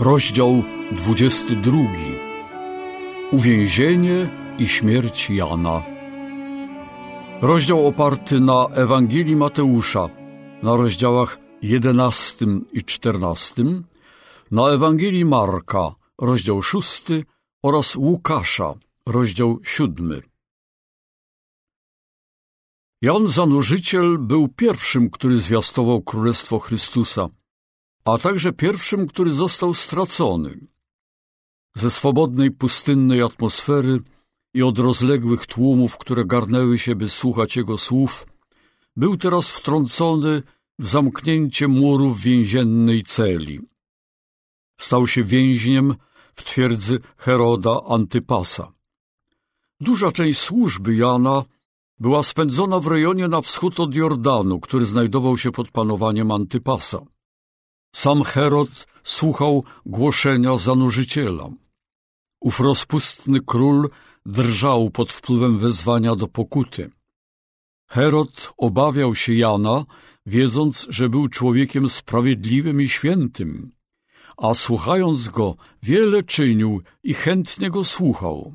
Rozdział 22. Uwięzienie i śmierć Jana. Rozdział oparty na Ewangelii Mateusza, na rozdziałach 11 i 14, na Ewangelii Marka, rozdział 6 oraz Łukasza, rozdział 7. Jan Zanurzyciel był pierwszym, który zwiastował Królestwo Chrystusa, a także pierwszym, który został stracony. Ze swobodnej, pustynnej atmosfery i od rozległych tłumów, które garnęły się, by słuchać jego słów, był teraz wtrącony w zamknięcie murów więziennej celi. Stał się więźniem w twierdzy Heroda Antypasa. Duża część służby Jana była spędzona w rejonie na wschód od Jordanu, który znajdował się pod panowaniem Antypasa. Sam Herod słuchał głoszenia Zanurzyciela. Ów rozpustny król drżał pod wpływem wezwania do pokuty. Herod obawiał się Jana, wiedząc, że był człowiekiem sprawiedliwym i świętym, a słuchając go, wiele czynił i chętnie go słuchał.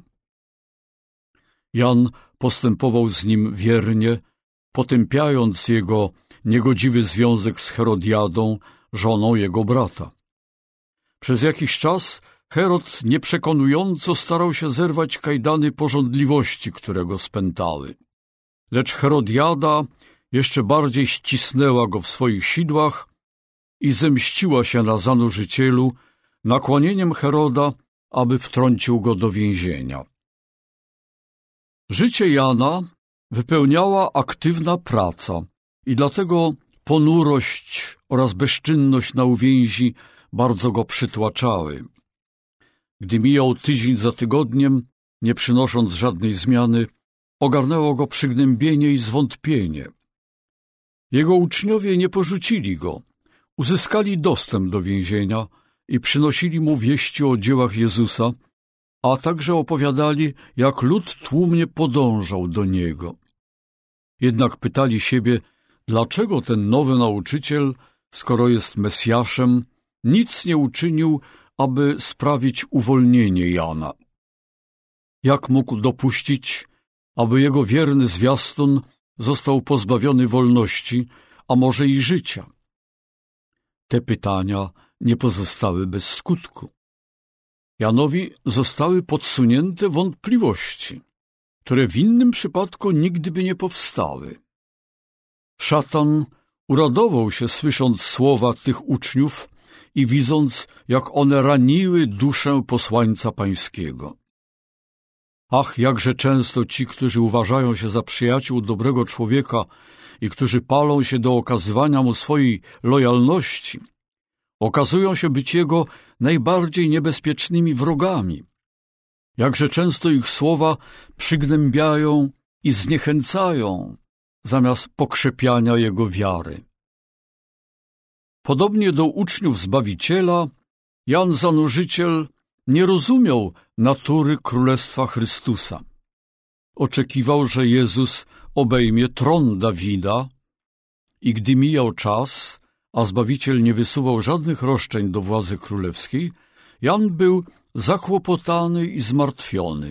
Jan postępował z nim wiernie, potępiając jego niegodziwy związek z Herodiadą, żoną jego brata. Przez jakiś czas Herod nieprzekonująco starał się zerwać kajdany pożądliwości, które go spętały. Lecz Herodiada jeszcze bardziej ścisnęła go w swoich sidłach i zemściła się na Zanurzycielu nakłonieniem Heroda, aby wtrącił go do więzienia. Życie Jana wypełniała aktywna praca i dlatego ponurość oraz bezczynność na uwięzi bardzo go przytłaczały. Gdy mijał tydzień za tygodniem, nie przynosząc żadnej zmiany, ogarnęło go przygnębienie i zwątpienie. Jego uczniowie nie porzucili go, uzyskali dostęp do więzienia i przynosili mu wieści o dziełach Jezusa, a także opowiadali, jak lud tłumnie podążał do Niego. Jednak pytali siebie, dlaczego ten nowy nauczyciel, skoro jest Mesjaszem, nic nie uczynił, aby sprawić uwolnienie Jana. Jak mógł dopuścić, aby jego wierny zwiastun został pozbawiony wolności, a może i życia? Te pytania nie pozostały bez skutku. Janowi zostały podsunięte wątpliwości, które w innym przypadku nigdy by nie powstały. Szatan uradował się, słysząc słowa tych uczniów i widząc, jak one raniły duszę posłańca pańskiego. Ach, jakże często ci, którzy uważają się za przyjaciół dobrego człowieka i którzy palą się do okazywania mu swojej lojalności, okazują się być jego najbardziej niebezpiecznymi wrogami. Jakże często ich słowa przygnębiają i zniechęcają, zamiast pokrzepiania jego wiary. Podobnie do uczniów Zbawiciela, Jan Zanurzyciel nie rozumiał natury Królestwa Chrystusa. Oczekiwał, że Jezus obejmie tron Dawida i gdy mijał czas, a Zbawiciel nie wysuwał żadnych roszczeń do władzy królewskiej, Jan był zakłopotany i zmartwiony.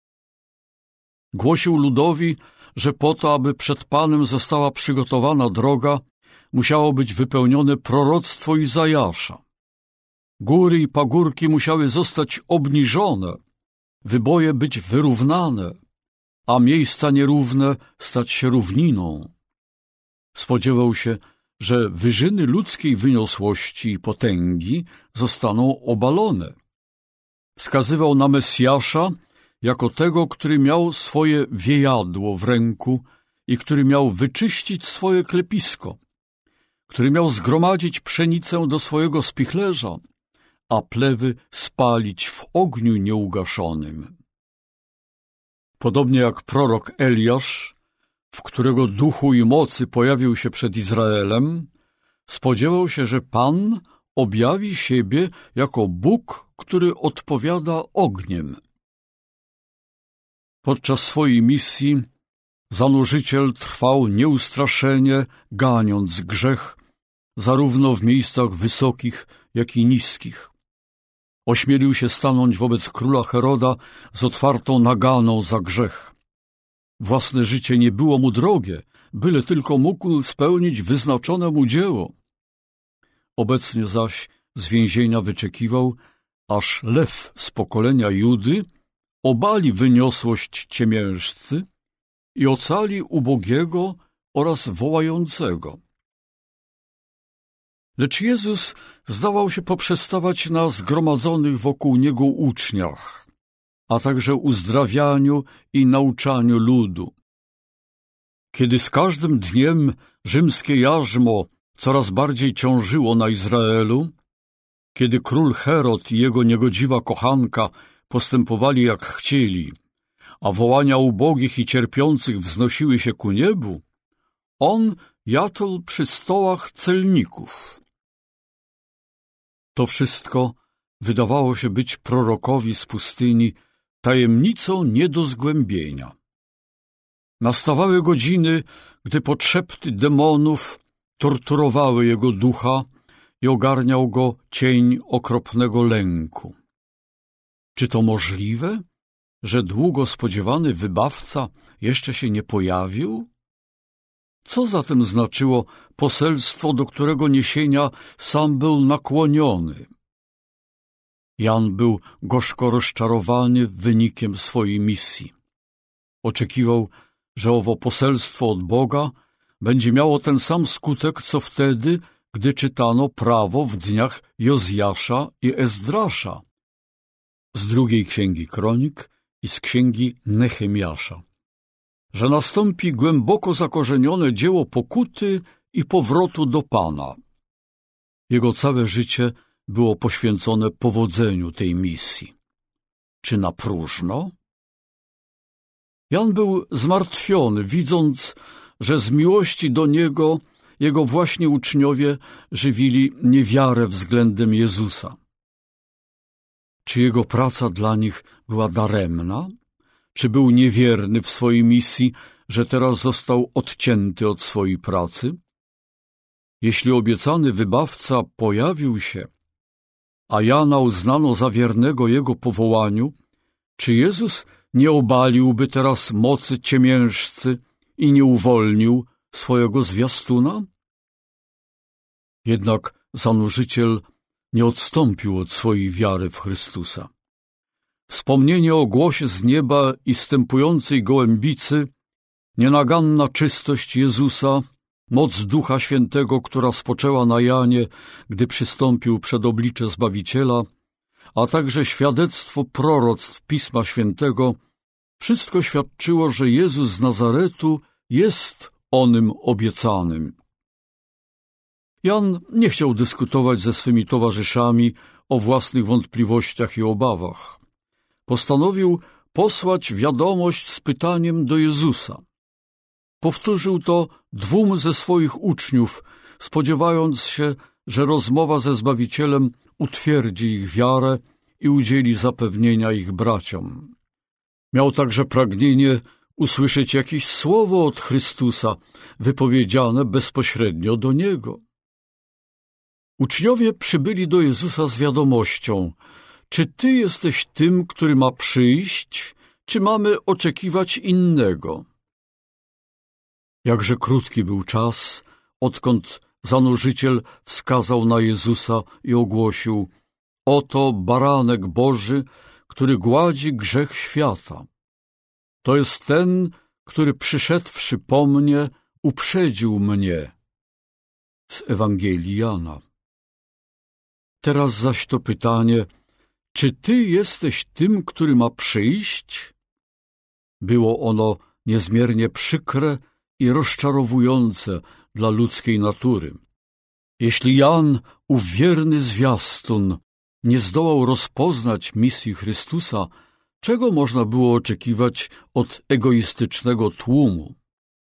Głosił ludowi, że po to, aby przed Panem została przygotowana droga, musiało być wypełnione proroctwo Izajasza. Góry i pagórki musiały zostać obniżone, wyboje być wyrównane, a miejsca nierówne stać się równiną. Spodziewał się, że wyżyny ludzkiej wyniosłości i potęgi zostaną obalone. Wskazywał na Mesjasza jako tego, który miał swoje wiejadło w ręku i który miał wyczyścić swoje klepisko, który miał zgromadzić pszenicę do swojego spichlerza, a plewy spalić w ogniu nieugaszonym. Podobnie jak prorok Eliasz, w którego duchu i mocy pojawił się przed Izraelem, spodziewał się, że Pan objawi siebie jako Bóg, który odpowiada ogniem. Podczas swojej misji Zanurzyciel trwał nieustraszenie, ganiąc grzech, zarówno w miejscach wysokich, jak i niskich. Ośmielił się stanąć wobec króla Heroda z otwartą naganą za grzech. Własne życie nie było mu drogie, byle tylko mógł spełnić wyznaczone mu dzieło. Obecnie zaś z więzienia wyczekiwał, aż lew z pokolenia Judy obali wyniosłość ciemiężcy i ocali ubogiego oraz wołającego. Lecz Jezus zdawał się poprzestawać na zgromadzonych wokół Niego uczniach, a także uzdrawianiu i nauczaniu ludu. Kiedy z każdym dniem rzymskie jarzmo coraz bardziej ciążyło na Izraelu, kiedy król Herod i jego niegodziwa kochanka postępowali jak chcieli, a wołania ubogich i cierpiących wznosiły się ku niebu, on jadł przy stołach celników. To wszystko wydawało się być prorokowi z pustyni tajemnicą nie do zgłębienia. Nastawały godziny, gdy potrzepty demonów torturowały jego ducha i ogarniał go cień okropnego lęku. Czy to możliwe, że długo spodziewany wybawca jeszcze się nie pojawił? Co zatem znaczyło poselstwo, do którego niesienia sam był nakłoniony? Jan był gorzko rozczarowany wynikiem swojej misji. Oczekiwał, że owo poselstwo od Boga będzie miało ten sam skutek, co wtedy, gdy czytano prawo w dniach Jozjasza i Ezdrasza, z drugiej księgi Kronik i z księgi Nehemiasza, że nastąpi głęboko zakorzenione dzieło pokuty i powrotu do Pana. Jego całe życie było poświęcone powodzeniu tej misji. Czy na próżno? Jan był zmartwiony, widząc, że z miłości do niego jego właśnie uczniowie żywili niewiarę względem Jezusa. Czy jego praca dla nich była daremna? Czy był niewierny w swojej misji, że teraz został odcięty od swojej pracy? Jeśli obiecany wybawca pojawił się, a Jana uznano za wiernego jego powołaniu, czy Jezus nie obaliłby teraz mocy ciemiężcy i nie uwolnił swojego zwiastuna? Jednak zanurzyciel nie odstąpił od swojej wiary w Chrystusa. Wspomnienie o głosie z nieba i stępującej gołębicy, nienaganna czystość Jezusa, moc Ducha Świętego, która spoczęła na Janie, gdy przystąpił przed oblicze Zbawiciela, a także świadectwo proroctw Pisma Świętego, wszystko świadczyło, że Jezus z Nazaretu jest onym obiecanym. Jan nie chciał dyskutować ze swymi towarzyszami o własnych wątpliwościach i obawach. Postanowił posłać wiadomość z pytaniem do Jezusa. Powtórzył to 2 ze swoich uczniów, spodziewając się, że rozmowa ze Zbawicielem utwierdzi ich wiarę i udzieli zapewnienia ich braciom. Miał także pragnienie usłyszeć jakieś słowo od Chrystusa, wypowiedziane bezpośrednio do Niego. Uczniowie przybyli do Jezusa z wiadomością: czy Ty jesteś tym, który ma przyjść, czy mamy oczekiwać innego? Jakże krótki był czas, odkąd zanurzyciel wskazał na Jezusa i ogłosił: oto baranek Boży, który gładzi grzech świata. To jest ten, który przyszedłszy po mnie, uprzedził mnie. Z Ewangelii Jana. Teraz zaś to pytanie: czy Ty jesteś tym, który ma przyjść? Było ono niezmiernie przykre i rozczarowujące dla ludzkiej natury. Jeśli Jan, ów wierny zwiastun, nie zdołał rozpoznać misji Chrystusa, czego można było oczekiwać od egoistycznego tłumu?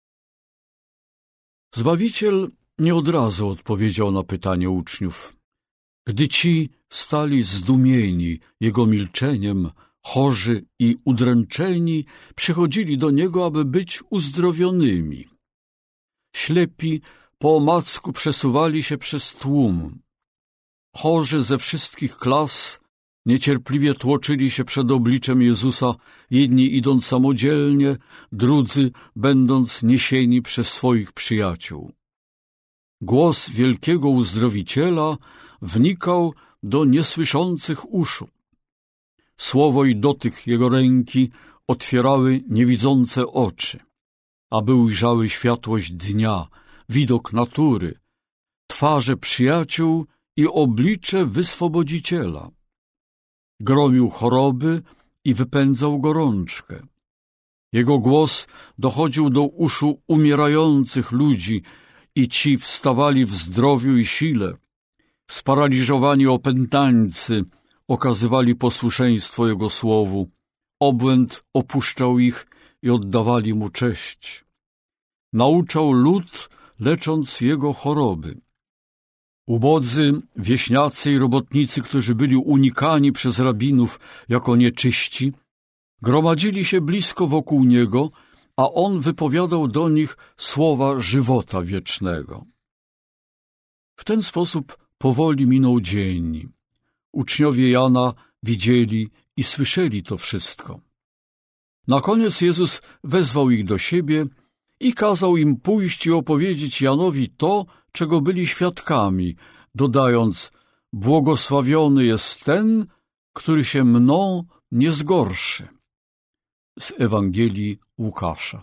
Zbawiciel nie od razu odpowiedział na pytanie uczniów. Gdy ci stali zdumieni Jego milczeniem, chorzy i udręczeni przychodzili do Niego, aby być uzdrowionymi. Ślepi po omacku przesuwali się przez tłum. Chorzy ze wszystkich klas niecierpliwie tłoczyli się przed obliczem Jezusa, jedni idąc samodzielnie, drudzy będąc niesieni przez swoich przyjaciół. Głos wielkiego uzdrowiciela wnikał do niesłyszących uszu. Słowo i dotyk jego ręki otwierały niewidzące oczy, aby ujrzały światłość dnia, widok natury, twarze przyjaciół i oblicze wyswobodziciela. Gromił choroby i wypędzał gorączkę. Jego głos dochodził do uszu umierających ludzi i ci wstawali w zdrowiu i sile. Sparaliżowani opętańcy okazywali posłuszeństwo Jego słowu. Obłęd opuszczał ich i oddawali Mu cześć. Nauczał lud, lecząc jego choroby. Ubodzy, wieśniacy i robotnicy, którzy byli unikani przez rabinów jako nieczyści, gromadzili się blisko wokół Niego, a On wypowiadał do nich słowa żywota wiecznego. W ten sposób powoli minął dzień. Uczniowie Jana widzieli i słyszeli to wszystko. Na koniec Jezus wezwał ich do siebie i kazał im pójść i opowiedzieć Janowi to, czego byli świadkami, dodając: błogosławiony jest ten, który się mną nie zgorszy. Z Ewangelii Łukasza.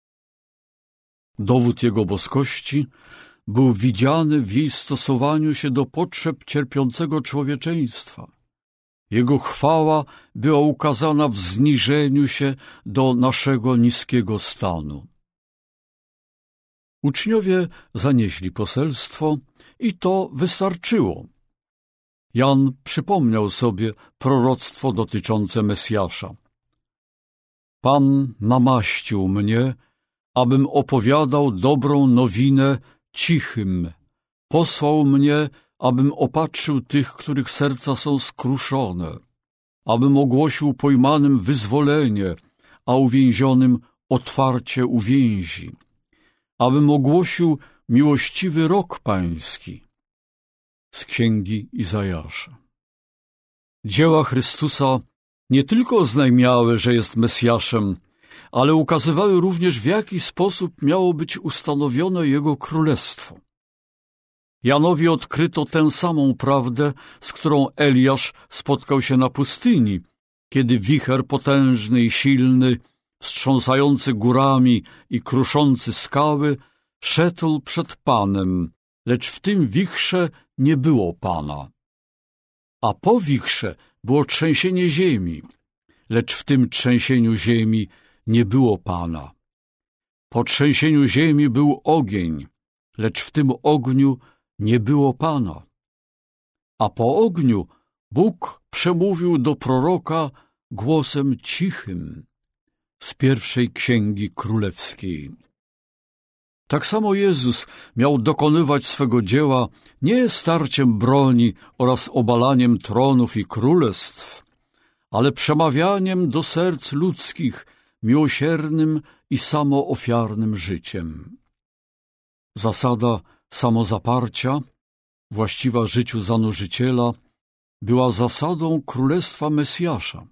Dowód Jego boskości był widziany w jej stosowaniu się do potrzeb cierpiącego człowieczeństwa. Jego chwała była ukazana w zniżeniu się do naszego niskiego stanu. Uczniowie zanieśli poselstwo i to wystarczyło. Jan przypomniał sobie proroctwo dotyczące Mesjasza. Pan namaścił mnie, abym opowiadał dobrą nowinę cichym. Posłał mnie, abym opatrzył tych, których serca są skruszone, abym ogłosił pojmanym wyzwolenie, a uwięzionym otwarcie uwięzi, abym ogłosił miłościwy rok pański. Z Księgi Izajasza. Dzieła Chrystusa nie tylko oznajmiały, że jest Mesjaszem, ale ukazywały również, w jaki sposób miało być ustanowione Jego królestwo. Janowi odkryto tę samą prawdę, z którą Eliasz spotkał się na pustyni, kiedy wicher potężny i silny, wstrząsający górami i kruszący skały, szedł przed Panem, lecz w tym wichrze nie było Pana. A po wichrze było trzęsienie ziemi, lecz w tym trzęsieniu ziemi nie było Pana. Po trzęsieniu ziemi był ogień, lecz w tym ogniu nie było Pana. A po ogniu Bóg przemówił do proroka głosem cichym z pierwszej Księgi Królewskiej. Tak samo Jezus miał dokonywać swego dzieła nie starciem broni oraz obalaniem tronów i królestw, ale przemawianiem do serc ludzkich miłosiernym i samoofiarnym życiem. Zasada samozaparcia, właściwa życiu zanurzyciela, była zasadą Królestwa Mesjasza.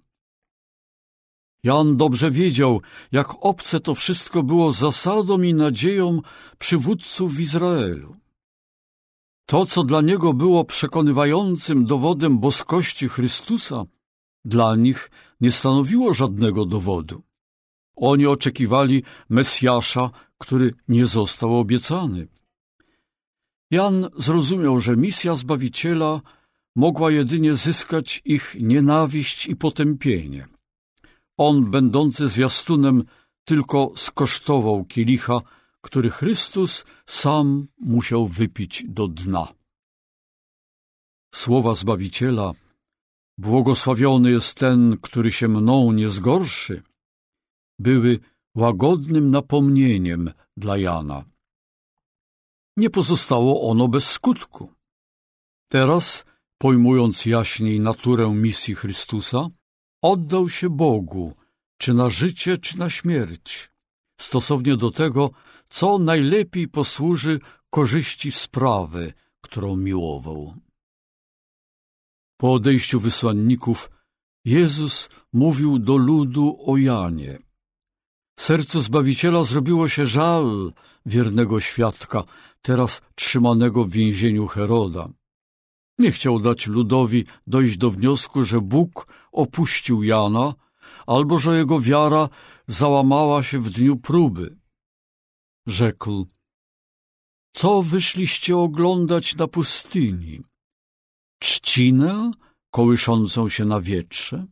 Jan dobrze wiedział, jak obce to wszystko było zasadą i nadzieją przywódców w Izraelu. To, co dla niego było przekonywającym dowodem boskości Chrystusa, dla nich nie stanowiło żadnego dowodu. Oni oczekiwali Mesjasza, który nie został obiecany. Jan zrozumiał, że misja Zbawiciela mogła jedynie zyskać ich nienawiść i potępienie. On, będący zwiastunem, tylko skosztował kielicha, który Chrystus sam musiał wypić do dna. Słowa Zbawiciela: błogosławiony jest ten, który się mną nie zgorszy, były łagodnym napomnieniem dla Jana. Nie pozostało ono bez skutku. Teraz, pojmując jaśniej naturę misji Chrystusa, oddał się Bogu, czy na życie, czy na śmierć, stosownie do tego, co najlepiej posłuży korzyści sprawy, którą miłował. Po odejściu wysłanników Jezus mówił do ludu o Janie. Sercu Zbawiciela zrobiło się żal wiernego świadka, teraz trzymanego w więzieniu Heroda. Nie chciał dać ludowi dojść do wniosku, że Bóg opuścił Jana, albo że jego wiara załamała się w dniu próby. Rzekł: co wyszliście oglądać na pustyni? Trzcinę kołyszącą się na wietrze?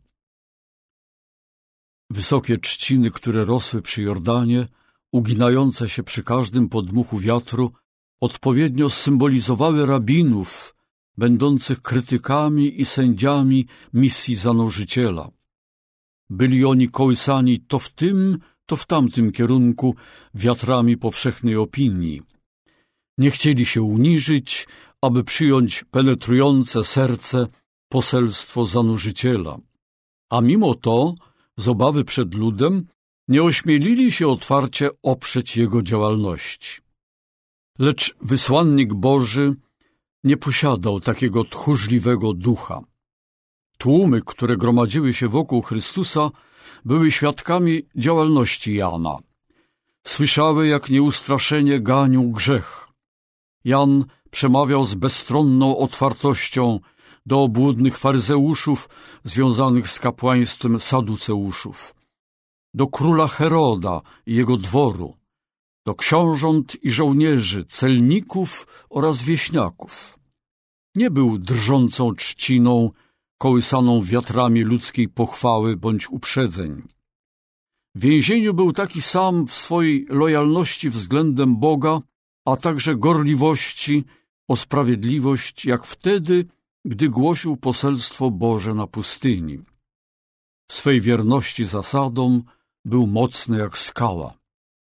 Wysokie trzciny, które rosły przy Jordanie, uginające się przy każdym podmuchu wiatru, odpowiednio symbolizowały rabinów, będących krytykami i sędziami misji zanurzyciela. Byli oni kołysani to w tym, to w tamtym kierunku wiatrami powszechnej opinii. Nie chcieli się uniżyć, aby przyjąć penetrujące serce poselstwo zanurzyciela. A mimo to, z obawy przed ludem, nie ośmielili się otwarcie oprzeć jego działalności. Lecz wysłannik Boży nie posiadał takiego tchórzliwego ducha. Tłumy, które gromadziły się wokół Chrystusa, były świadkami działalności Jana. Słyszały, jak nieustraszenie ganił grzech. Jan przemawiał z bezstronną otwartością do obłudnych faryzeuszów związanych z kapłaństwem saduceuszów, do króla Heroda i jego dworu, do książąt i żołnierzy, celników oraz wieśniaków. Nie był drżącą trzciną kołysaną wiatrami ludzkiej pochwały bądź uprzedzeń. W więzieniu był taki sam w swojej lojalności względem Boga, a także gorliwości o sprawiedliwość, jak wtedy, gdy głosił poselstwo Boże na pustyni. W swej wierności zasadom był mocny jak skała.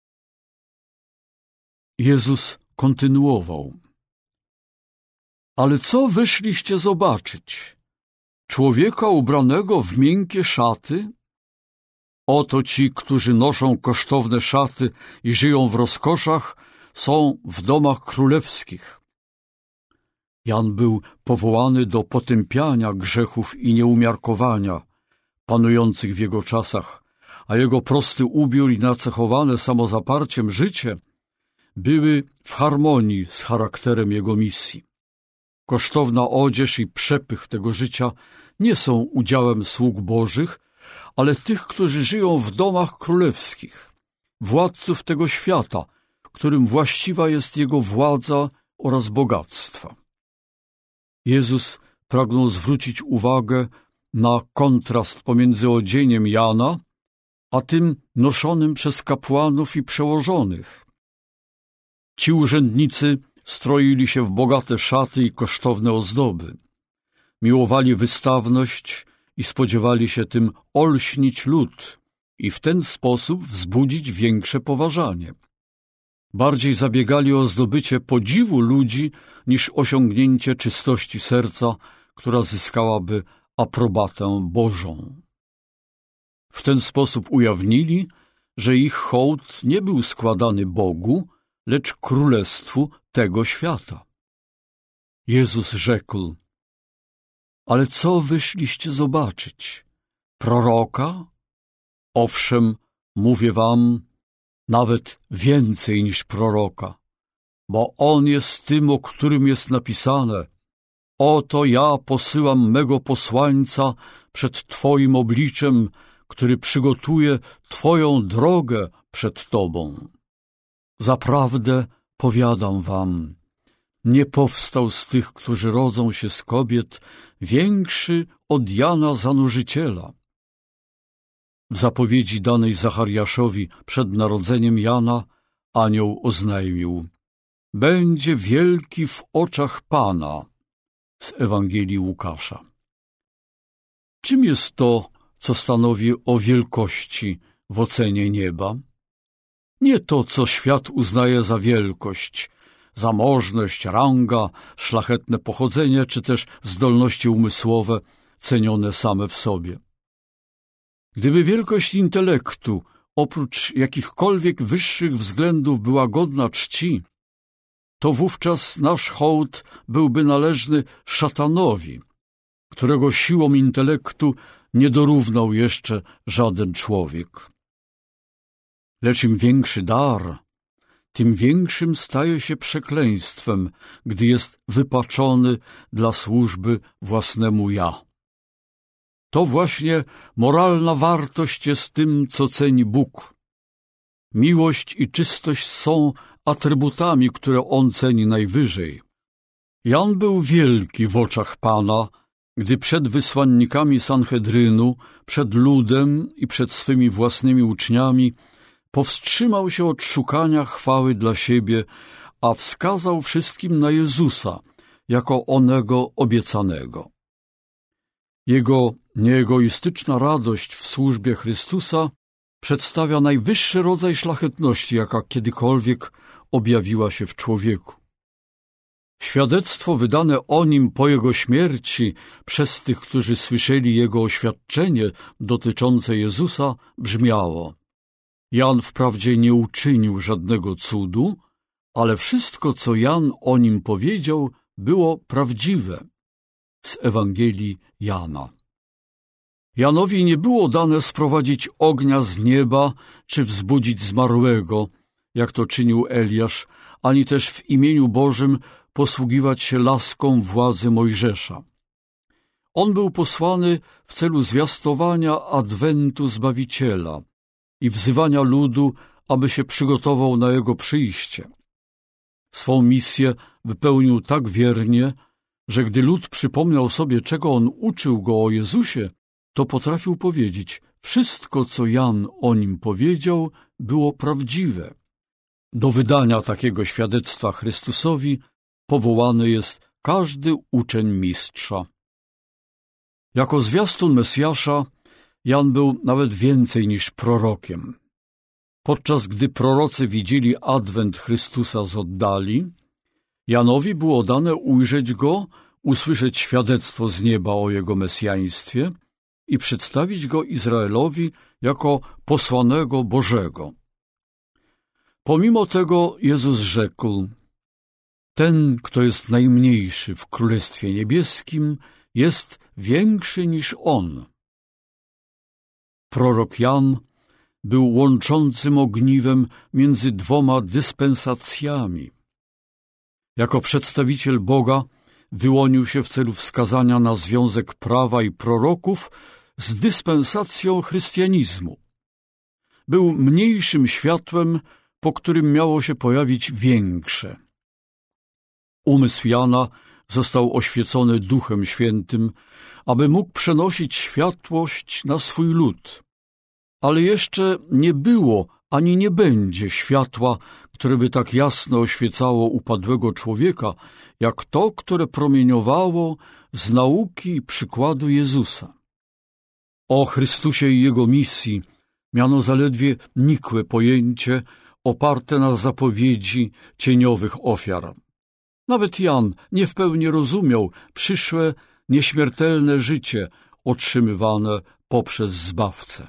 Jezus kontynuował: ale co wyszliście zobaczyć? Człowieka ubranego w miękkie szaty? Oto ci, którzy noszą kosztowne szaty i żyją w rozkoszach, są w domach królewskich. Jan był powołany do potępiania grzechów i nieumiarkowania panujących w jego czasach, a jego prosty ubiór i nacechowane samozaparciem życie były w harmonii z charakterem jego misji. Kosztowna odzież i przepych tego życia nie są udziałem sług bożych, ale tych, którzy żyją w domach królewskich, władców tego świata, którym właściwa jest jego władza oraz bogactwa. Jezus pragnął zwrócić uwagę na kontrast pomiędzy odzieniem Jana a tym noszonym przez kapłanów i przełożonych. Ci urzędnicy stroili się w bogate szaty i kosztowne ozdoby. Miłowali wystawność i spodziewali się tym olśnić lud i w ten sposób wzbudzić większe poważanie. Bardziej zabiegali o zdobycie podziwu ludzi niż osiągnięcie czystości serca, która zyskałaby aprobatę Bożą. W ten sposób ujawnili, że ich hołd nie był składany Bogu, lecz królestwu tego świata. Jezus rzekł: ale co wyszliście zobaczyć? Proroka? Owszem, mówię wam, nawet więcej niż proroka, bo on jest tym, o którym jest napisane: oto ja posyłam mego posłańca przed twoim obliczem, który przygotuje twoją drogę przed tobą. Zaprawdę powiadam wam, nie powstał z tych, którzy rodzą się z kobiet, większy od Jana Zanurzyciela. W zapowiedzi danej Zachariaszowi przed narodzeniem Jana anioł oznajmił: będzie wielki w oczach Pana. Z Ewangelii Łukasza. Czym jest to, co stanowi o wielkości w ocenie nieba? Nie to, co świat uznaje za wielkość, zamożność, ranga, szlachetne pochodzenie, czy też zdolności umysłowe cenione same w sobie. Gdyby wielkość intelektu, oprócz jakichkolwiek wyższych względów, była godna czci, to wówczas nasz hołd byłby należny szatanowi, którego siłą intelektu nie dorównał jeszcze żaden człowiek. Lecz im większy dar, tym większym staje się przekleństwem, gdy jest wypaczony dla służby własnemu ja. To właśnie moralna wartość jest tym, co ceni Bóg. Miłość i czystość są atrybutami, które On ceni najwyżej. Jan był wielki w oczach Pana, gdy przed wysłannikami Sanhedrynu, przed ludem i przed swymi własnymi uczniami powstrzymał się od szukania chwały dla siebie, a wskazał wszystkim na Jezusa, jako onego obiecanego. Jego nieegoistyczna radość w służbie Chrystusa przedstawia najwyższy rodzaj szlachetności, jaka kiedykolwiek objawiła się w człowieku. Świadectwo wydane o nim po jego śmierci przez tych, którzy słyszeli jego oświadczenie dotyczące Jezusa, brzmiało: Jan wprawdzie nie uczynił żadnego cudu, ale wszystko, co Jan o nim powiedział, było prawdziwe. Z Ewangelii Jana. Janowi nie było dane sprowadzić ognia z nieba czy wzbudzić zmarłego, jak to czynił Eliasz, ani też w imieniu Bożym posługiwać się laską władzy Mojżesza. On był posłany w celu zwiastowania adwentu Zbawiciela i wzywania ludu, aby się przygotował na jego przyjście. Swą misję wypełnił tak wiernie, że gdy lud przypomniał sobie, czego on uczył go o Jezusie, to potrafił powiedzieć: wszystko, co Jan o nim powiedział, było prawdziwe. Do wydania takiego świadectwa Chrystusowi powołany jest każdy uczeń mistrza. Jako zwiastun Mesjasza Jan był nawet więcej niż prorokiem. Podczas gdy prorocy widzieli adwent Chrystusa z oddali, Janowi było dane ujrzeć go, usłyszeć świadectwo z nieba o jego mesjaństwie i przedstawić go Izraelowi jako posłanego Bożego. Pomimo tego Jezus rzekł: ten, kto jest najmniejszy w Królestwie Niebieskim, jest większy niż on. Prorok Jan był łączącym ogniwem między dwoma dyspensacjami. Jako przedstawiciel Boga wyłonił się w celu wskazania na związek prawa i proroków z dyspensacją chrystianizmu. Był mniejszym światłem, po którym miało się pojawić większe. Umysł Jana został oświecony Duchem Świętym, aby mógł przenosić światłość na swój lud. Ale jeszcze nie było ani nie będzie światła, które by tak jasno oświecało upadłego człowieka, jak to, które promieniowało z nauki i przykładu Jezusa. O Chrystusie i Jego misji miano zaledwie nikłe pojęcie oparte na zapowiedzi cieniowych ofiar. Nawet Jan nie w pełni rozumiał przyszłe, nieśmiertelne życie otrzymywane poprzez Zbawcę.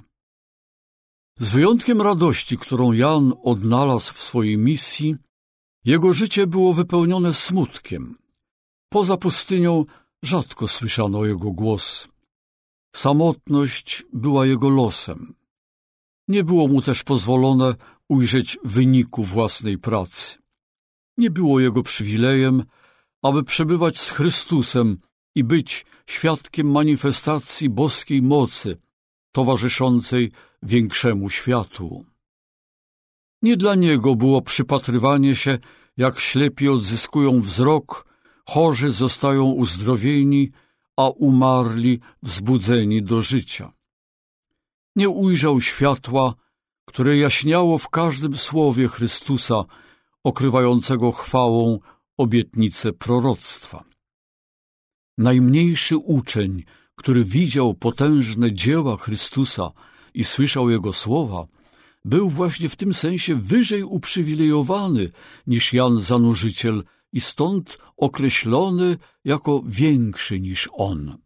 Z wyjątkiem radości, którą Jan odnalazł w swojej misji, jego życie było wypełnione smutkiem. Poza pustynią rzadko słyszano jego głos. Samotność była jego losem. Nie było mu też pozwolone ujrzeć wyniku własnej pracy. Nie było jego przywilejem, aby przebywać z Chrystusem i być świadkiem manifestacji boskiej mocy towarzyszącej większemu światłu. Nie dla niego było przypatrywanie się, jak ślepi odzyskują wzrok, chorzy zostają uzdrowieni, a umarli wzbudzeni do życia. Nie ujrzał światła, które jaśniało w każdym słowie Chrystusa, okrywającego chwałą obietnicę proroctwa. Najmniejszy uczeń, który widział potężne dzieła Chrystusa i słyszał Jego słowa, był właśnie w tym sensie wyżej uprzywilejowany niż Jan Zanurzyciel i stąd określony jako większy niż on.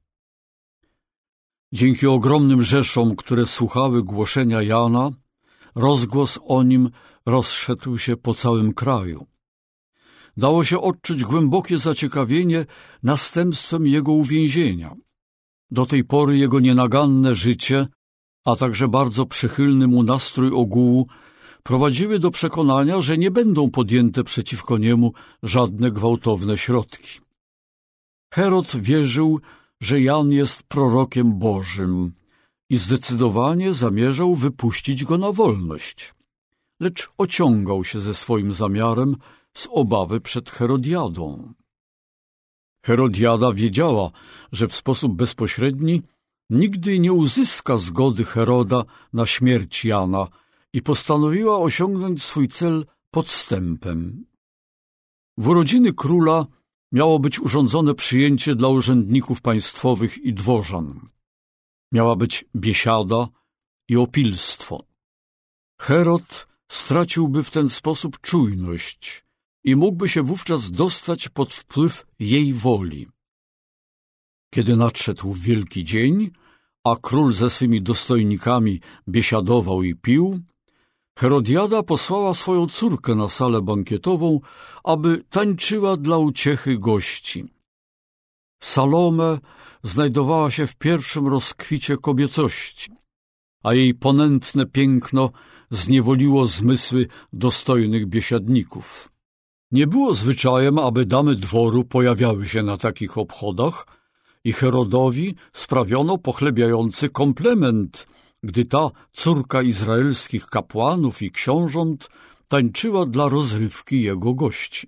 Dzięki ogromnym rzeszom, które słuchały głoszenia Jana, rozgłos o nim rozszedł się po całym kraju. Dało się odczuć głębokie zaciekawienie następstwem jego uwięzienia. Do tej pory jego nienaganne życie, a także bardzo przychylny mu nastrój ogółu prowadziły do przekonania, że nie będą podjęte przeciwko niemu żadne gwałtowne środki. Herod wierzył, że Jan jest prorokiem Bożym i zdecydowanie zamierzał wypuścić go na wolność, lecz ociągał się ze swoim zamiarem z obawy przed Herodiadą. Herodiada wiedziała, że w sposób bezpośredni nigdy nie uzyska zgody Heroda na śmierć Jana i postanowiła osiągnąć swój cel podstępem. W urodziny króla miało być urządzone przyjęcie dla urzędników państwowych i dworzan. Miała być biesiada i opilstwo. Herod straciłby w ten sposób czujność i mógłby się wówczas dostać pod wpływ jej woli. Kiedy nadszedł wielki dzień, a król ze swymi dostojnikami biesiadował i pił, Herodiada posłała swoją córkę na salę bankietową, aby tańczyła dla uciechy gości. Salome znajdowała się w pierwszym rozkwicie kobiecości, a jej ponętne piękno zniewoliło zmysły dostojnych biesiadników. Nie było zwyczajem, aby damy dworu pojawiały się na takich obchodach i Herodowi sprawiono pochlebiający komplement, gdy ta córka izraelskich kapłanów i książąt tańczyła dla rozrywki jego gości.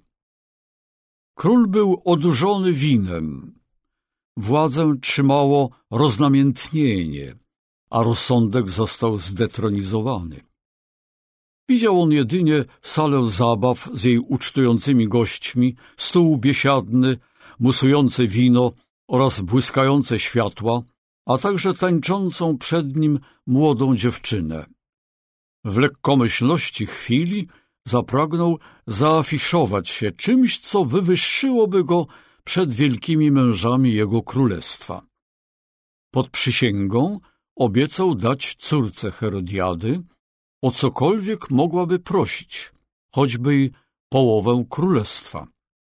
Król był odurzony winem. Władzę trzymało roznamiętnienie, a rozsądek został zdetronizowany. Widział on jedynie salę zabaw z jej ucztującymi gośćmi, stół biesiadny, musujące wino oraz błyskające światła, a także tańczącą przed nim młodą dziewczynę. W lekkomyślności chwili zapragnął zaafiszować się czymś, co wywyższyłoby go przed wielkimi mężami jego królestwa. Pod przysięgą obiecał dać córce Herodiady o cokolwiek mogłaby prosić, choćby i połowę królestwa.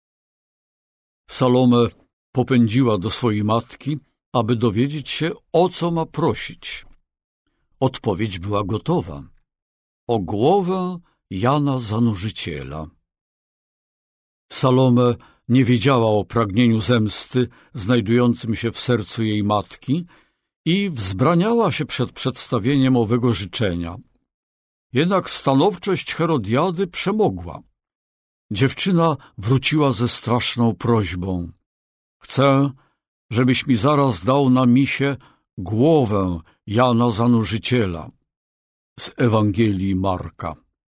Salome popędziła do swojej matki, aby dowiedzieć się, o co ma prosić. Odpowiedź była gotowa. O głowę Jana Zanurzyciela. Salome nie wiedziała o pragnieniu zemsty znajdującym się w sercu jej matki i wzbraniała się przed przedstawieniem owego życzenia. Jednak stanowczość Herodiady przemogła. Dziewczyna wróciła ze straszną prośbą. Chcę, żebyś mi zaraz dał na misie głowę Jana Zanurzyciela z Ewangelii Marka.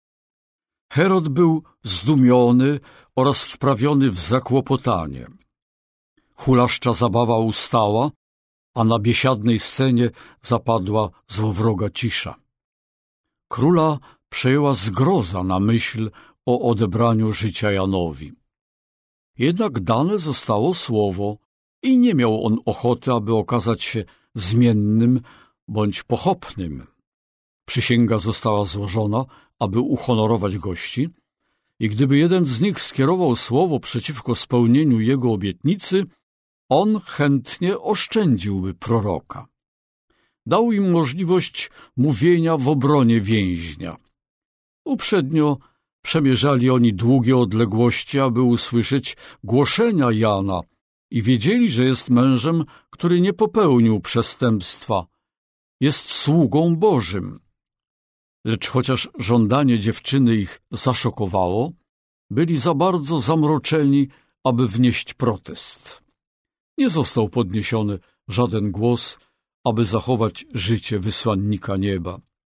Herod był zdumiony oraz wprawiony w zakłopotanie. Hulaszcza zabawa ustała, a na biesiadnej scenie zapadła złowroga cisza. Króla przejęła zgroza na myśl o odebraniu życia Janowi. Jednak dane zostało słowo i nie miał on ochoty, aby okazać się zmiennym bądź pochopnym. Przysięga została złożona, aby uhonorować gości, i gdyby jeden z nich skierował słowo przeciwko spełnieniu jego obietnicy, on chętnie oszczędziłby proroka. Dał im możliwość mówienia w obronie więźnia. Uprzednio przemierzali oni długie odległości, aby usłyszeć głoszenia Jana i wiedzieli, że jest mężem, który nie popełnił przestępstwa. Jest sługą Bożym. Lecz chociaż żądanie dziewczyny ich zaszokowało, byli za bardzo zamroczeni, aby wnieść protest. Nie został podniesiony żaden głos, aby zachować życie wysłannika nieba.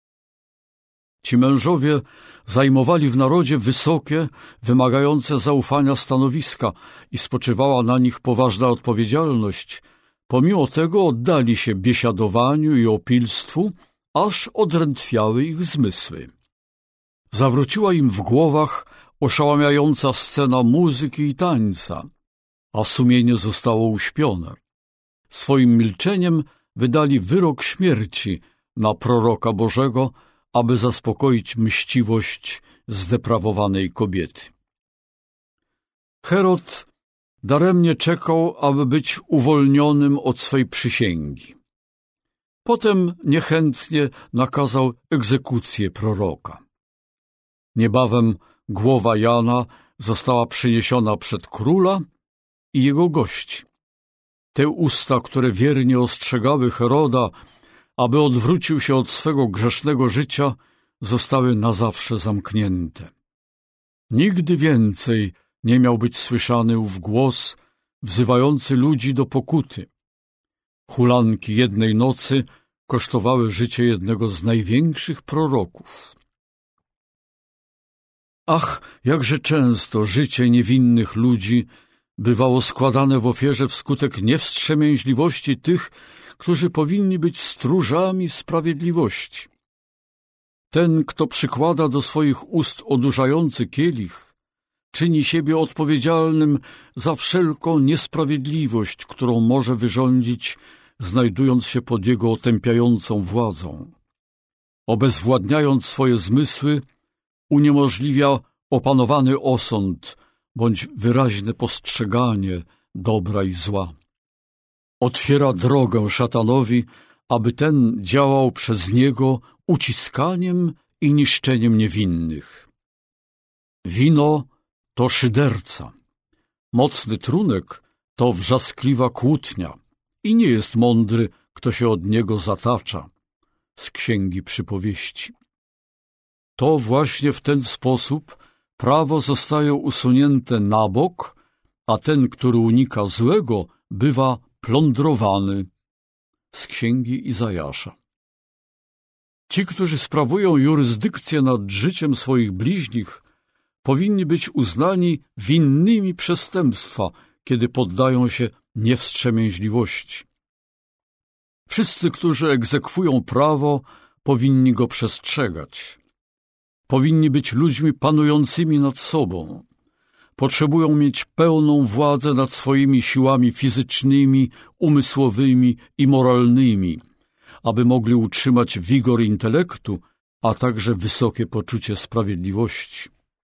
Ci mężowie zajmowali w narodzie wysokie, wymagające zaufania stanowiska i spoczywała na nich poważna odpowiedzialność. Pomimo tego oddali się biesiadowaniu i opilstwu, aż odrętwiały ich zmysły. Zawróciła im w głowach oszałamiająca scena muzyki i tańca, a sumienie zostało uśpione. Swoim milczeniem wydali wyrok śmierci na proroka Bożego, aby zaspokoić mściwość zdeprawowanej kobiety. Herod daremnie czekał, aby być uwolnionym od swej przysięgi. Potem niechętnie nakazał egzekucję proroka. Niebawem głowa Jana została przyniesiona przed króla i jego gości. Te usta, które wiernie ostrzegały Heroda, aby odwrócił się od swego grzesznego życia, zostały na zawsze zamknięte. Nigdy więcej nie miał być słyszany ów głos wzywający ludzi do pokuty. Hulanki jednej nocy kosztowały życie jednego z największych proroków. Ach, jakże często życie niewinnych ludzi bywało składane w ofierze wskutek niewstrzemięźliwości tych, którzy powinni być stróżami sprawiedliwości. Ten, kto przykłada do swoich ust odurzający kielich, czyni siebie odpowiedzialnym za wszelką niesprawiedliwość, którą może wyrządzić, znajdując się pod jego otępiającą władzą. Obezwładniając swoje zmysły, uniemożliwia opanowany osąd bądź wyraźne postrzeganie dobra i zła. Otwiera drogę szatanowi, aby ten działał przez niego uciskaniem i niszczeniem niewinnych. Wino to szyderca, mocny trunek to wrzaskliwa kłótnia i nie jest mądry, kto się od niego zatacza. Z Księgi Przypowieści. To właśnie w ten sposób prawo zostaje usunięte na bok, a ten, który unika złego, bywa plądrowany. Z Księgi Izajasza. Ci, którzy sprawują jurysdykcję nad życiem swoich bliźnich, powinni być uznani winnymi przestępstwa, kiedy poddają się niewstrzemięźliwości. Wszyscy, którzy egzekwują prawo, powinni go przestrzegać. Powinni być ludźmi panującymi nad sobą. Potrzebują mieć pełną władzę nad swoimi siłami fizycznymi, umysłowymi i moralnymi, aby mogli utrzymać wigor intelektu, a także wysokie poczucie sprawiedliwości.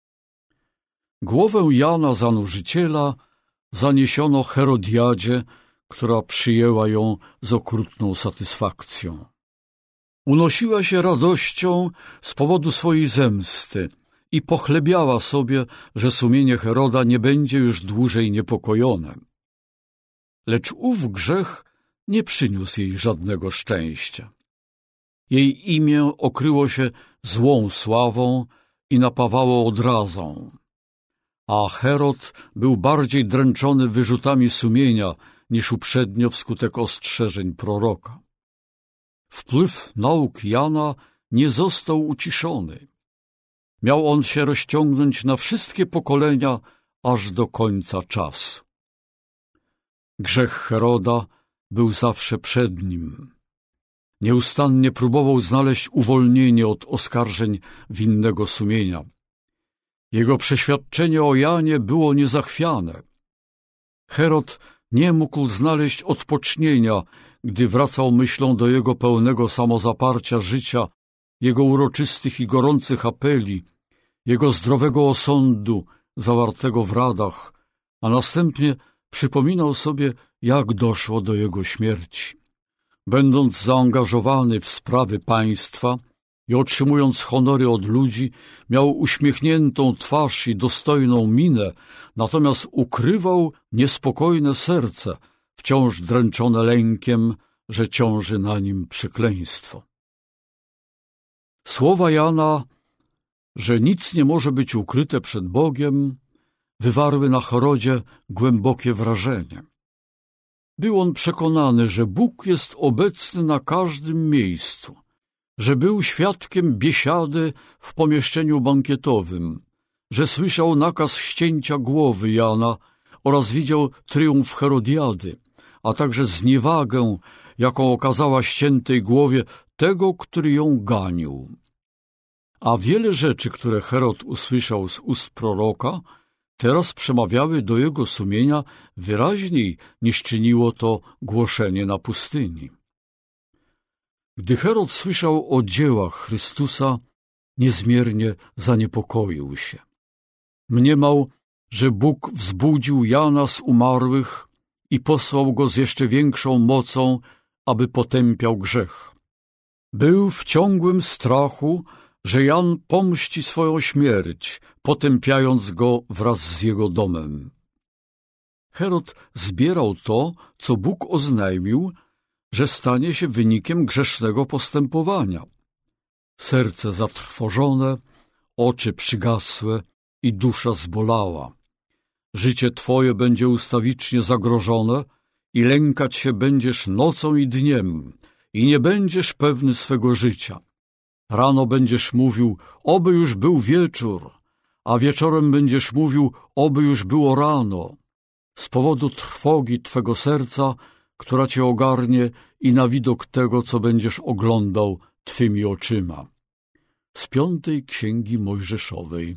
Głowę Jana Zanurzyciela zaniesiono Herodiadzie, która przyjęła ją z okrutną satysfakcją. Unosiła się radością z powodu swojej zemsty i pochlebiała sobie, że sumienie Heroda nie będzie już dłużej niepokojone. Lecz ów grzech nie przyniósł jej żadnego szczęścia. Jej imię okryło się złą sławą i napawało odrazą, a Herod był bardziej dręczony wyrzutami sumienia niż uprzednio wskutek ostrzeżeń proroka. Wpływ nauk Jana nie został uciszony. Miał on się rozciągnąć na wszystkie pokolenia, aż do końca czasu. Grzech Heroda był zawsze przed nim. Nieustannie próbował znaleźć uwolnienie od oskarżeń winnego sumienia. Jego przeświadczenie o Janie było niezachwiane. Herod nie mógł znaleźć odpocznienia, gdy wracał myślą do jego pełnego samozaparcia życia, jego uroczystych i gorących apeli, jego zdrowego osądu zawartego w radach, a następnie przypominał sobie, jak doszło do jego śmierci. Będąc zaangażowany w sprawy państwa i otrzymując honory od ludzi, miał uśmiechniętą twarz i dostojną minę, natomiast ukrywał niespokojne serce, wciąż dręczone lękiem, że ciąży na nim przekleństwo. Słowa Jana, że nic nie może być ukryte przed Bogiem, wywarły na Herodzie głębokie wrażenie. Był on przekonany, że Bóg jest obecny na każdym miejscu, że był świadkiem biesiady w pomieszczeniu bankietowym, że słyszał nakaz ścięcia głowy Jana oraz widział triumf Herodiady, a także zniewagę, jaką okazała ściętej głowie tego, który ją ganił. A wiele rzeczy, które Herod usłyszał z ust proroka, teraz przemawiały do jego sumienia wyraźniej, niż czyniło to głoszenie na pustyni. Gdy Herod słyszał o dziełach Chrystusa, niezmiernie zaniepokoił się. Mniemał, że Bóg wzbudził Jana z umarłych i posłał go z jeszcze większą mocą, aby potępiał grzech. Był w ciągłym strachu, że Jan pomści swoją śmierć, potępiając go wraz z jego domem. Herod zbierał to, co Bóg oznajmił, że stanie się wynikiem grzesznego postępowania. Serce zatrwożone, oczy przygasłe i dusza zbolała. Życie twoje będzie ustawicznie zagrożone i lękać się będziesz nocą i dniem i nie będziesz pewny swego życia. Rano będziesz mówił, oby już był wieczór, a wieczorem będziesz mówił, oby już było rano. Z powodu trwogi twego serca, która cię ogarnie i na widok tego, co będziesz oglądał twymi oczyma. Z 5. Księgi Mojżeszowej.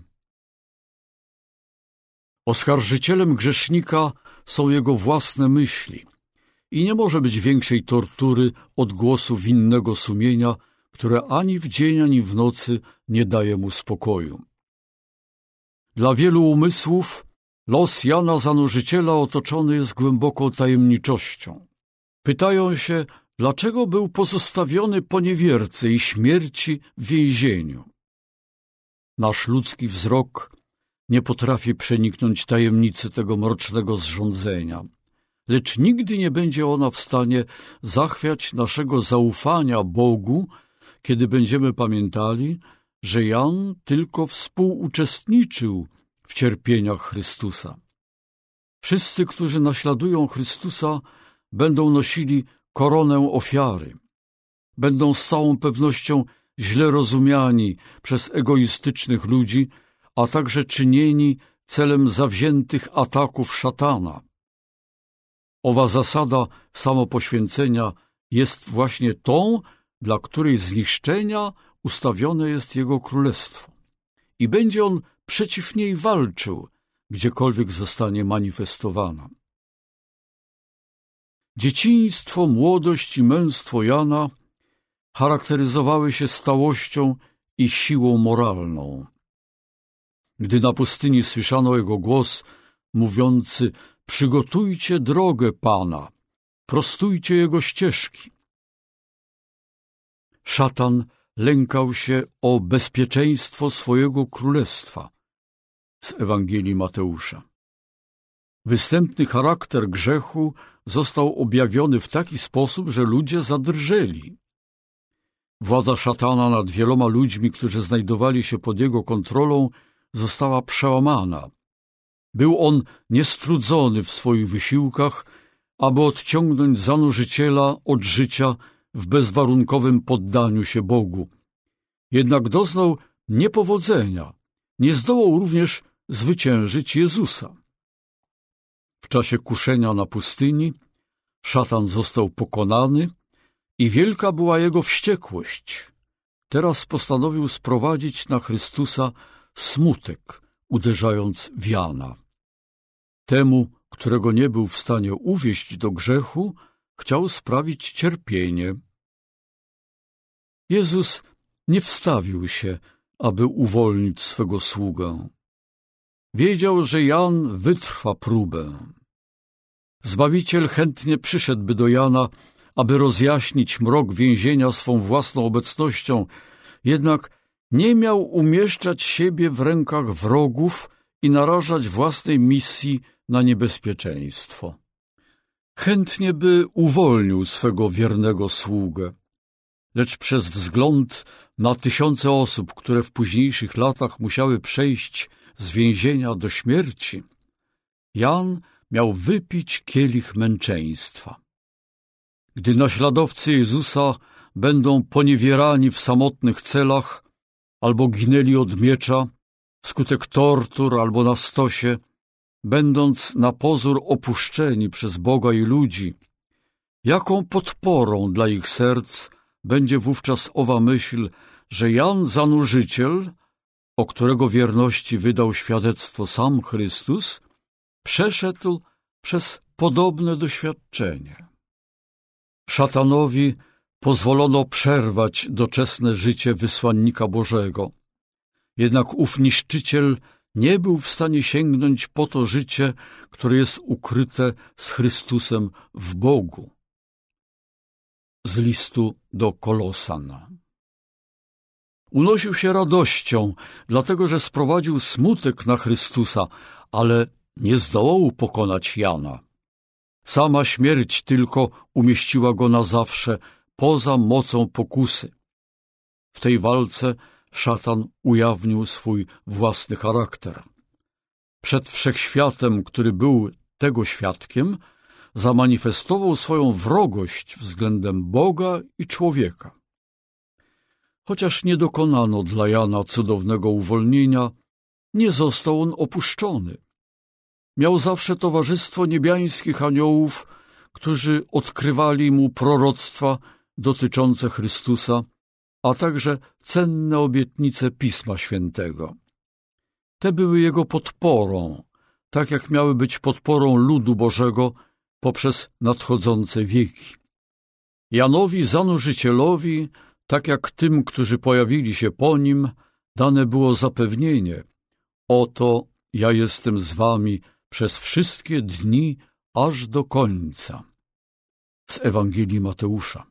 Oskarżycielem grzesznika są jego własne myśli i nie może być większej tortury od głosu winnego sumienia, które ani w dzień, ani w nocy nie daje mu spokoju. Dla wielu umysłów los Jana Zanurzyciela otoczony jest głęboką tajemniczością. Pytają się, dlaczego był pozostawiony po niewierce i śmierci w więzieniu. Nasz ludzki wzrok nie potrafi przeniknąć tajemnicy tego mrocznego zrządzenia, lecz nigdy nie będzie ona w stanie zachwiać naszego zaufania Bogu, kiedy będziemy pamiętali, że Jan tylko współuczestniczył w cierpieniach Chrystusa. Wszyscy, którzy naśladują Chrystusa, będą nosili koronę ofiary. Będą z całą pewnością źle rozumiani przez egoistycznych ludzi, a także czynieni celem zawziętych ataków szatana. Owa zasada samopoświęcenia jest właśnie tą, dla której zniszczenia ustawione jest Jego Królestwo. I będzie On przeciw niej walczył, gdziekolwiek zostanie manifestowana. Dzieciństwo, młodość i męstwo Jana charakteryzowały się stałością i siłą moralną. Gdy na pustyni słyszano jego głos mówiący: przygotujcie drogę Pana, prostujcie Jego ścieżki. Szatan lękał się o bezpieczeństwo swojego królestwa z Ewangelii Mateusza. Występny charakter grzechu został objawiony w taki sposób, że ludzie zadrżeli. Władza szatana nad wieloma ludźmi, którzy znajdowali się pod jego kontrolą, została przełamana. Był on niestrudzony w swoich wysiłkach, aby odciągnąć zanurzyciela od życia w bezwarunkowym poddaniu się Bogu. Jednak doznał niepowodzenia. Nie zdołał również zwyciężyć Jezusa. W czasie kuszenia na pustyni szatan został pokonany i wielka była jego wściekłość. Teraz postanowił sprowadzić na Chrystusa smutek, uderzając w Jana. Temu, którego nie był w stanie uwieść do grzechu, chciał sprawić cierpienie. Jezus nie wstawił się, aby uwolnić swego sługę. Wiedział, że Jan wytrwa próbę. Zbawiciel chętnie przyszedłby do Jana, aby rozjaśnić mrok więzienia swą własną obecnością, jednak nie miał umieszczać siebie w rękach wrogów i narażać własnej misji na niebezpieczeństwo. Chętnie by uwolnił swego wiernego sługę, lecz przez wzgląd na tysiące osób, które w późniejszych latach musiały przejść z więzienia do śmierci, Jan miał wypić kielich męczeństwa. Gdy naśladowcy Jezusa będą poniewierani w samotnych celach albo ginęli od miecza wskutek tortur albo na stosie, będąc na pozór opuszczeni przez Boga i ludzi, jaką podporą dla ich serc będzie wówczas owa myśl, że Jan Zanurzyciel, o którego wierności wydał świadectwo sam Chrystus, przeszedł przez podobne doświadczenie. Szatanowi pozwolono przerwać doczesne życie wysłannika Bożego. Jednak ów niszczyciel nie był w stanie sięgnąć po to życie, które jest ukryte z Chrystusem w Bogu. Z listu do Kolosan. Unosił się radością, dlatego że sprowadził smutek na Chrystusa, ale nie zdołał pokonać Jana. Sama śmierć tylko umieściła go na zawsze poza mocą pokusy. W tej walce szatan ujawnił swój własny charakter. Przed wszechświatem, który był tego świadkiem, zamanifestował swoją wrogość względem Boga i człowieka. Chociaż nie dokonano dla Jana cudownego uwolnienia, nie został on opuszczony. Miał zawsze towarzystwo niebiańskich aniołów, którzy odkrywali mu proroctwa dotyczące Chrystusa, a także cenne obietnice Pisma Świętego. Te były jego podporą, tak jak miały być podporą ludu Bożego poprzez nadchodzące wieki. Janowi Zanurzycielowi, tak jak tym, którzy pojawili się po nim, dane było zapewnienie: oto ja jestem z wami przez wszystkie dni aż do końca. Z Ewangelii Mateusza.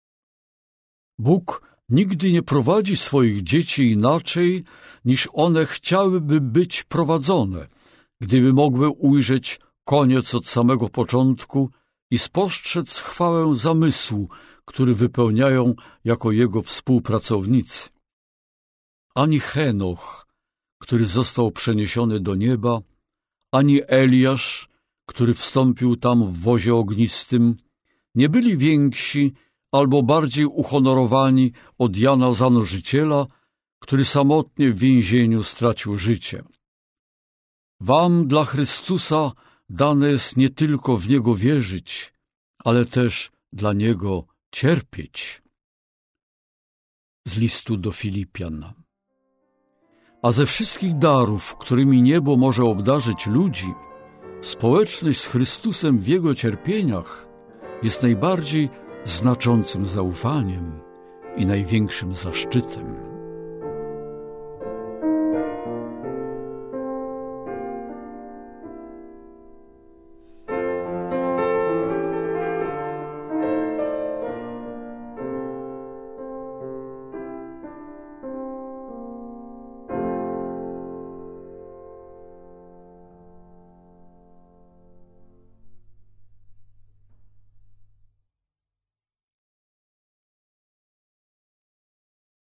Bóg nigdy nie prowadzi swoich dzieci inaczej, niż one chciałyby być prowadzone, gdyby mogły ujrzeć koniec od samego początku i spostrzec chwałę zamysłu, który wypełniają jako jego współpracownicy. Ani Henoch, który został przeniesiony do nieba, ani Eliasz, który wstąpił tam w wozie ognistym, nie byli więksi albo bardziej uhonorowani od Jana Zanurzyciela, który samotnie w więzieniu stracił życie. Wam dla Chrystusa dane jest nie tylko w Niego wierzyć, ale też dla Niego cierpieć. Z listu do Filipian. A ze wszystkich darów, którymi niebo może obdarzyć ludzi, społeczność z Chrystusem w Jego cierpieniach jest najbardziej znaczącym zaufaniem i największym zaszczytem.